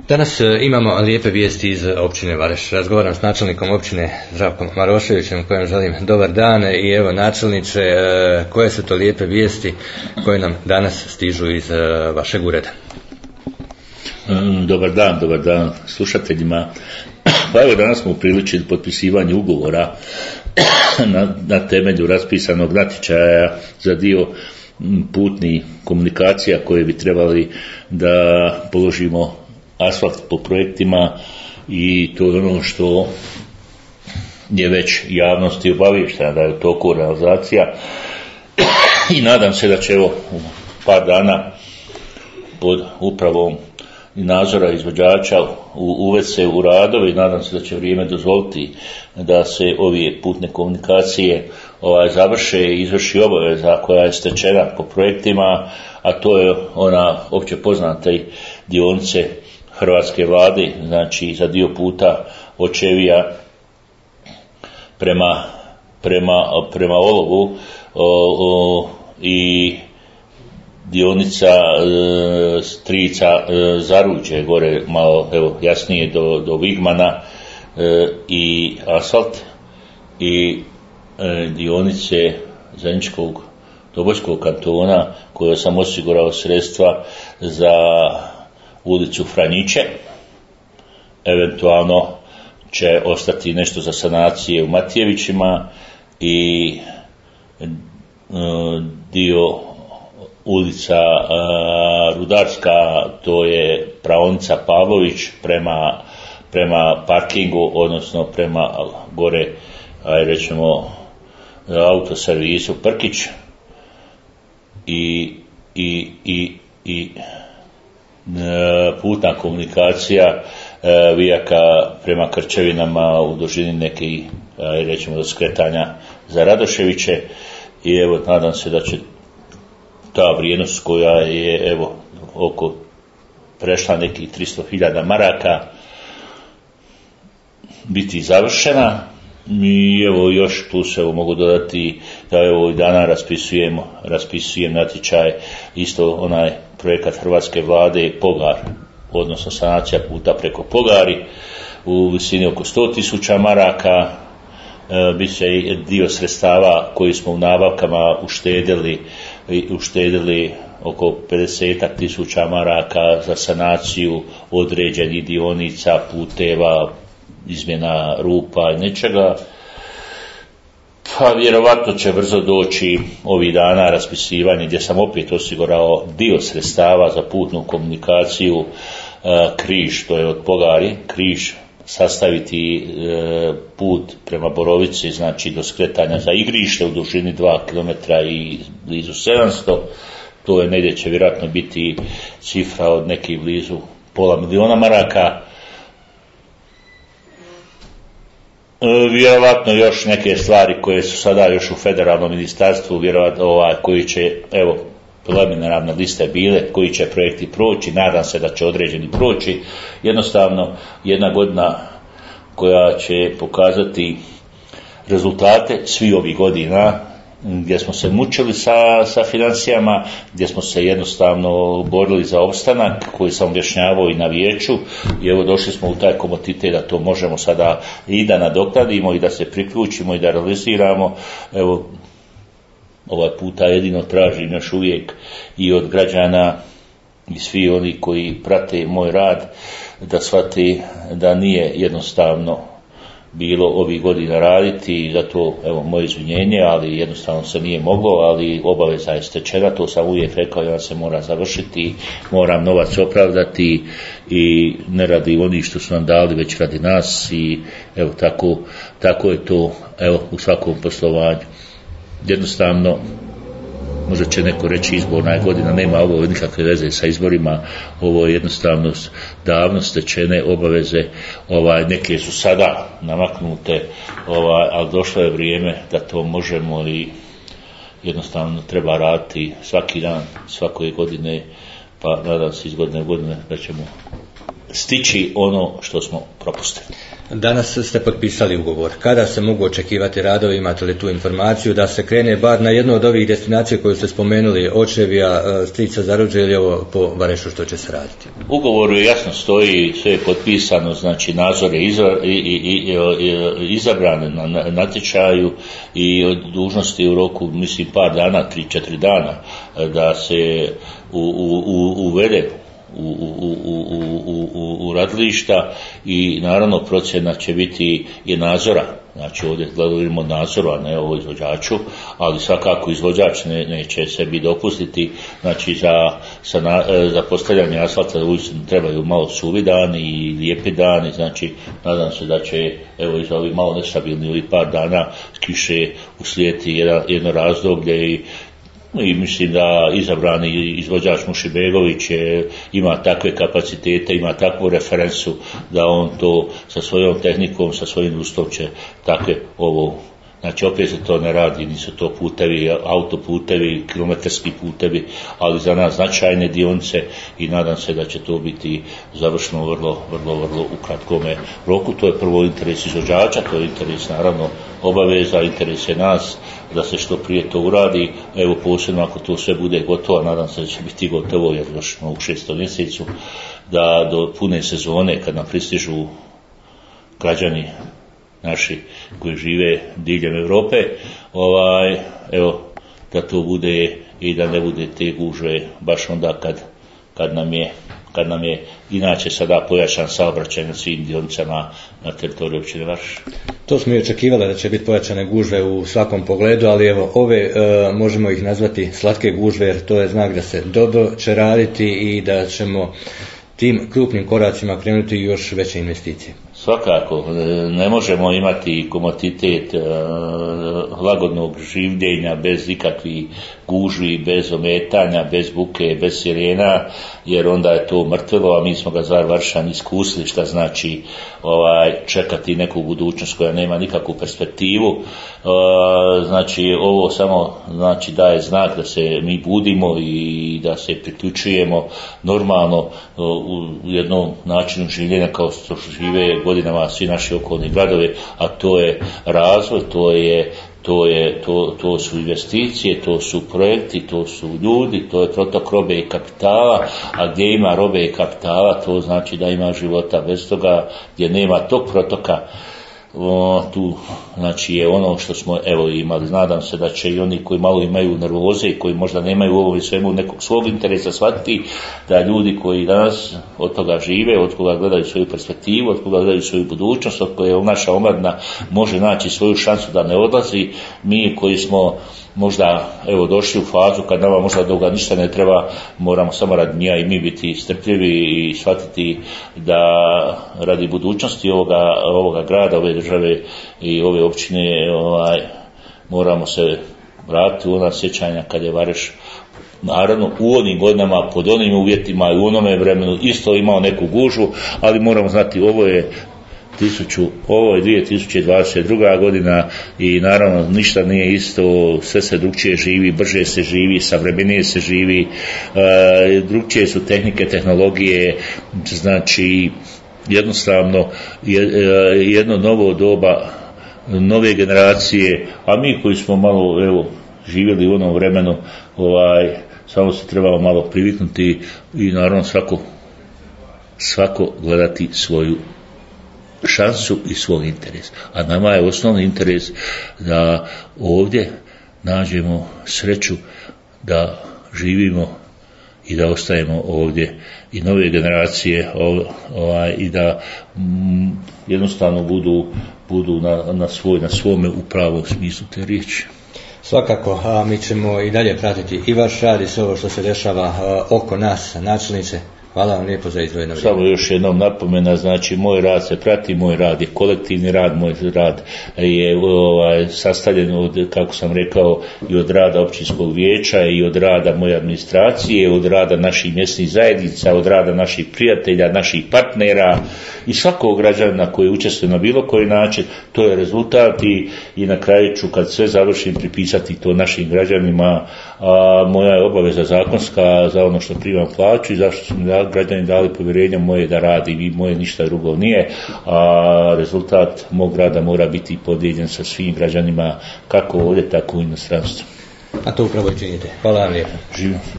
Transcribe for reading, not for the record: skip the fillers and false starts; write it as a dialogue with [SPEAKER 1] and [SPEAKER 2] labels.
[SPEAKER 1] Danas imamo lijepe vijesti iz općine Vareš. Razgovaram s načelnikom općine Zdravkom Maroševićem kojem želim dobar dan i evo načelniče, koje su to lijepe vijesti koje nam danas stižu iz vašeg ureda?
[SPEAKER 2] Dobar dan slušateljima. Pa evo danas smo upriličili potpisivanje ugovora na temelju raspisanog natječaja za dio putnih komunikacija koje bi trebali da položimo asfalt po projektima i to je ono što je već javnosti obaviještena da je u toku realizacija i nadam se da će evo u par dana pod upravom nadzora izvođača uvesti se u radove i nadam se da će vrijeme dozvoliti da se ove putne komunikacije završe i izvrši obaveza koja je stečena po projektima, a to je ona opće poznata dionice Hrvatske vlade, znači za dio puta Očevija prema Olovu i dionica Strica Zaruđe gore malo evo jasnije do Vigmana i asfalt i dionice Zeničkog Dobojskog kantona koje sam osigurao sredstva za ulicu Franjiće. Eventualno će ostati nešto za sanacije u Matijevićima i dio ulica Rudarska, to je praonica Pavlović prema parkingu, odnosno prema gore, rećemo, autoservisu Prkić i putna komunikacija vijaka prema Krčevinama u dužini nekih, rećemo, do skretanja za Radoševiće i evo nadam se da će ta vrijednost koja je evo oko prešla nekih 300.000 maraka biti završena i evo još tu se mogu dodati da evo i dana raspisujem natječaj isto onaj projekat Hrvatske vlade Pogar, odnosno sanacija puta preko Pogari u visini oko 100.000 maraka. Bi se dio sredstava koji smo u nabavkama uštedili oko 50.000 maraka za sanaciju određenih dionica, puteva, izmjena rupa i nečega. Pa vjerovatno će brzo doći ovih dana raspisivanje gdje sam opet osigurao dio sredstava za putnu komunikaciju Križ, to je od Pogari, Križ, sastaviti put prema Borovici, znači do skretanja za igrište u dužini 2 km i blizu 700, to je negdje će vjerojatno biti cifra od nekih blizu $500.000 maraka. Vjerovatno još neke stvari koje su sada još u federalnom ministarstvu, vjerovatno koji će, evo, preliminarne liste bile, koji će projekti proći, nadam se da će određeni proći, jednostavno jedna godina koja će pokazati rezultate svi ovih godina gdje smo se mučili sa financijama, gdje smo se jednostavno borili za opstanak koji sam objašnjavao i na vijeću i evo došli smo u taj komoditet da to možemo sada i da nadoknadimo i da se priključimo i da realiziramo. Evo ovaj puta jedino tražim još uvijek i od građana i svi oni koji prate moj rad da shvate da nije jednostavno bilo ovih godina raditi i zato evo moje izvinjenje, ali jednostavno se nije moglo, ali obaveza je stečena, to sam uvijek rekao, ja se mora završiti, moram novac opravdati i ne radi onih što su nam dali, već radi nas i evo tako je to evo u svakom poslovanju. Jednostavno, možda će neko reći izborna je godina, nema ovo nikakve veze sa izborima, ovo je jednostavno davno stečene obaveze, neke su sada namaknute, ali došlo je vrijeme da to možemo i jednostavno treba raditi svaki dan, svake godine, pa nadam se iz godine u godine da ćemo stići ono što smo propustili.
[SPEAKER 1] Danas ste potpisali ugovor. Kada se mogu očekivati radovi, imate li tu informaciju da se krene bar na jednu od ovih destinacija koju ste spomenuli, Očevija, Strica Zaruđe ili ovo po Varešu što će se raditi?
[SPEAKER 2] U ugovoru jasno stoji, sve je potpisano, znači nadzor je izabran na natječaju i od dužnosti u roku, mislim, par dana, 3-4 dana, da se uvede u radilišta i naravno procjena će biti i nadzora, znači ovdje gledamo od nadzoru, a ne o izvođaču, ali svakako izvođač neće sebi dopustiti, znači za postavljanje asfalta uistinu trebaju malo suvi dani i lijepi dani, znači nadam se da će evo iz ovih malo nestabilnih ovih par dana kiše uslijediti jedno razdoblje i mislim da izabrani izvođač Mušibegović ima takve kapacitete, ima takvu referencu da on to sa svojom tehnikom, sa svojim ustom će takve ovo. Znači opet se to ne radi, nisu to putevi, autoputevi, kilometarski putevi, ali za nas značajne dionice i nadam se da će to biti završeno vrlo u kratkome roku. To je prvo interes izvođača, to je interes naravno obaveza, interes je nas da se što prije to uradi. Evo posebno ako to sve bude gotovo, nadam se da će biti gotovo jer još u 6. mjesecu, da do pune sezone kad nam pristižu građani naši koji žive diljem Europe, evo da to bude i da ne bude te gužve baš onda kad nam je inače sada pojačan saobraćaj na svim dionicama na teritoriju općine Varš.
[SPEAKER 1] To smo i očekivali da će biti pojačane gužve u svakom pogledu, ali evo ove možemo ih nazvati slatke gužve jer to je znak da se dobro će raditi i da ćemo tim krupnim koracima krenuti još veće investicije.
[SPEAKER 2] Svakako, ne možemo imati komoditet lagodnog življenja bez ikakvih gužvi, bez ometanja, bez buke, bez sirena, jer onda je to mrtvilo, a mi smo ga za Varšan iskusili šta znači čekati neku budućnost koja nema nikakvu perspektivu. Znači ovo samo znači daje znak da se mi budimo i da se priključujemo normalno u jednom načinu življenja kao što žive godinama svi naši okolni gradovi, a to je razvoj, to su investicije, to su projekti, to su ljudi, to je protok robe i kapitala, a gdje ima robe i kapitala to znači da ima života. Bez toga gdje nema tog protoka tu znači je ono što smo evo imali. Nadam se da će i oni koji malo imaju nervoze i koji možda nemaju u ovom svemu nekog svog interesa shvatiti da ljudi koji danas od toga žive, od koga gledaju svoju perspektivu, od koga gledaju svoju budućnost, od koje naša omladina može naći svoju šansu da ne odlazi, mi koji smo možda evo došli u fazu kad nama možda toga ništa ne treba, moramo samo radi nja i mi biti strpljivi i shvatiti da radi budućnosti ovoga grada, ove države i ove općine moramo se vratiti u ona sjećanja kad je Vareš naravno u onim godinama, pod onim uvjetima i u onome vremenu isto imao neku gužvu, ali moramo znati ovo je 2022. godina i naravno ništa nije isto, sve se drugčije živi, brže se živi, savremenije se živi, drugčije su tehnike, tehnologije, znači jednostavno jedno novo doba, nove generacije, a mi koji smo malo evo živjeli u onom vremenu, samo se trebalo malo priviknuti i naravno svako gledati svoju šansu i svoj interes. A nama je osnovni interes da ovdje nađemo sreću da živimo i da ostajemo ovdje i nove generacije i da jednostavno budu na svome u pravom smislu te riječi.
[SPEAKER 1] Svakako, a mi ćemo i dalje pratiti i vaš rad i sve ovo što se dešava oko nas, načelniče. Hvala vam lijepo za izdvojeno vrijeme.
[SPEAKER 2] Samo još jednom napomena, znači moj rad se prati, moj rad je kolektivni rad, moj rad je sastavljen od, kako sam rekao, i od rada općinskog vijeća i od rada moje administracije, od rada naših mjesnih zajednica, od rada naših prijatelja, naših partnera i svakog građana koji učestvuje na bilo koji način. To je rezultat i na kraju ću kad sve završim pripisati to našim građanima, moja je obaveza zakonska za ono što primam plaću i zašto su mi građani dali povjerenje moje da radim i moje ništa drugo nije, a rezultat mog rada mora biti podijeljen sa svim građanima kako ovdje tako i u inostranstvu.
[SPEAKER 1] A to upravo i činite. Hvala vam lijepo.
[SPEAKER 2] Živim.